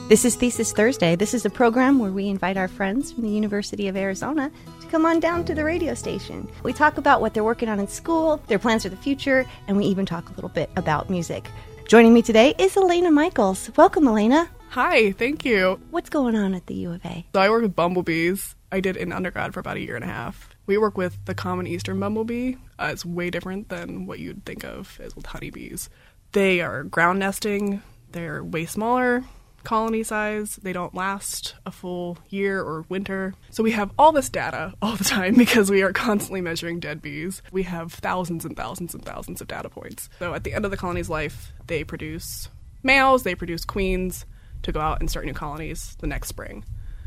This is Thesis Thursday. This is a program where we invite our friends from the University of Arizona to come on down to the radio station. We talk about what they're working on in school, their plans for the future, and we even talk a little bit about music. Joining me today is Elena Michaels. Welcome, Elena. Hi, thank you. What's going on at the U of A? So I work with bumblebees. I did in undergrad for about a year and a half. We work with the common eastern bumblebee. It's way different than what you'd think of as with honeybees. They are ground nesting. They're way smaller colony size. They don't last a full year or winter. So we have all this data all the time because we are constantly measuring dead bees. We have thousands and thousands and thousands of data points. So at the end of the colony's life, they produce males, they produce queens to go out and start new colonies the next spring.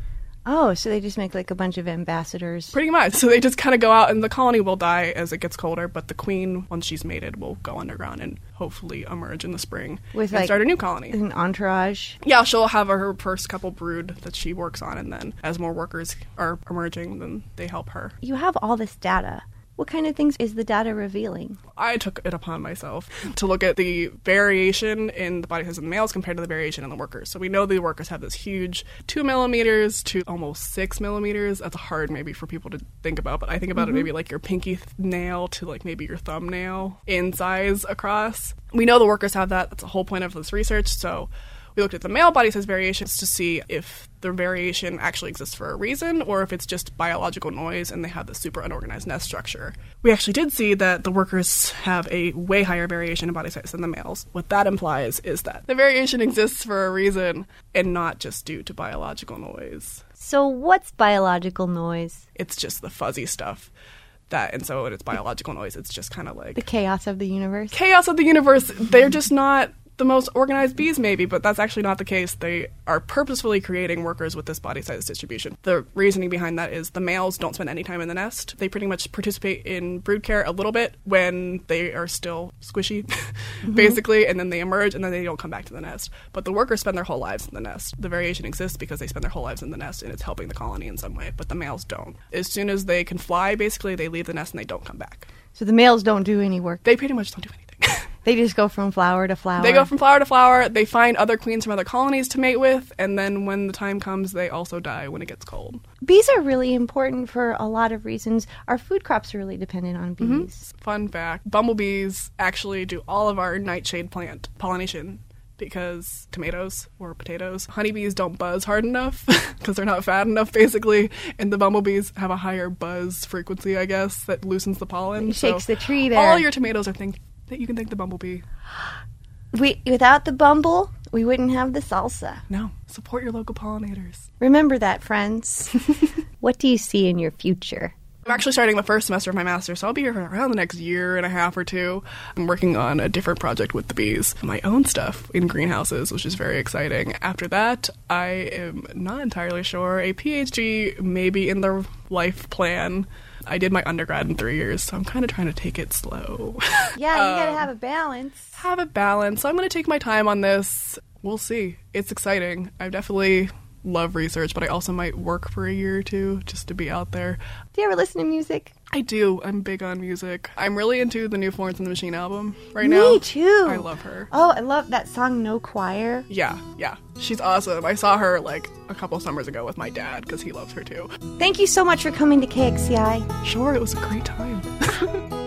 Oh, so they just make like a bunch of ambassadors. Pretty much. So they just kind of go out and the colony will die as it gets colder, but the queen, once she's mated, will go underground and hopefully emerge in the spring and start a new colony. An entourage? Yeah, she'll have her first couple brood that she works on, and then as more workers are emerging, then they help her. You have all this data. What kind of things is the data revealing? I took it upon myself to look at the variation in the body size of the males compared to the variation in the workers. So we know the workers have this huge 2 millimeters to almost 6 millimeters. That's hard maybe for people to think about, but I think about it maybe like your pinky nail to like maybe your thumbnail in size across. We know the workers have that. That's the whole point of this research. So we looked at the male body size variations to see if the variation actually exists for a reason or if it's just biological noise and they have this super unorganized nest structure. We actually did see that the workers have a way higher variation in body size than the males. What that implies is that the variation exists for a reason and not just due to biological noise. So what's biological noise? It's just the fuzzy stuff. And so when it's biological noise, it's just kind of like... the chaos of the universe? Chaos of the universe. They're just not the most organized bees maybe, but that's actually not the case. They are purposefully creating workers with this body size distribution. The reasoning behind that is the males don't spend any time in the nest. They pretty much participate in brood care a little bit when they are still squishy, basically, and then they emerge and then they don't come back to the nest. But the workers spend their whole lives in the nest. The variation exists because they spend their whole lives in the nest and it's helping the colony in some way, but the males don't. As soon as they can fly, basically, they leave the nest and they don't come back. So the males don't do any work? They pretty much don't do anything. They just go from flower to flower? They go from flower to flower. They find other queens from other colonies to mate with, and then when the time comes, they also die when it gets cold. Bees are really important for a lot of reasons. Our food crops are really dependent on bees. Fun fact, bumblebees actually do all of our nightshade plant pollination because tomatoes or potatoes, honeybees don't buzz hard enough because they're not fat enough, basically, and the bumblebees have a higher buzz frequency, I guess, that loosens the pollen. It shakes the tree there. All your tomatoes are things that you can thank the bumblebee. Without the bumble, we wouldn't have the salsa. No. Support your local pollinators. Remember that, friends. What do you see in your future? I'm actually starting the first semester of my master's, so I'll be here for around the next year and a half or two. I'm working on a different project with the bees, my own stuff in greenhouses, which is very exciting. After that, I am not entirely sure. A PhD may be in the life plan. I did my undergrad in 3 years, so I'm kind of trying to take it slow. Yeah, you gotta have a balance. Have a balance. So I'm going to take my time on this. We'll see. It's exciting. I definitely love research, but I also might work for a year or two just to be out there. Do you ever listen to music? I do. I'm big on music. I'm really into the new Florence and the Machine album right now. Me too. I love her. Oh, I love that song, No Choir. Yeah. She's awesome. I saw her like a couple summers ago with my dad because he loves her too. Thank you so much for coming to KXCI. Sure, it was a great time.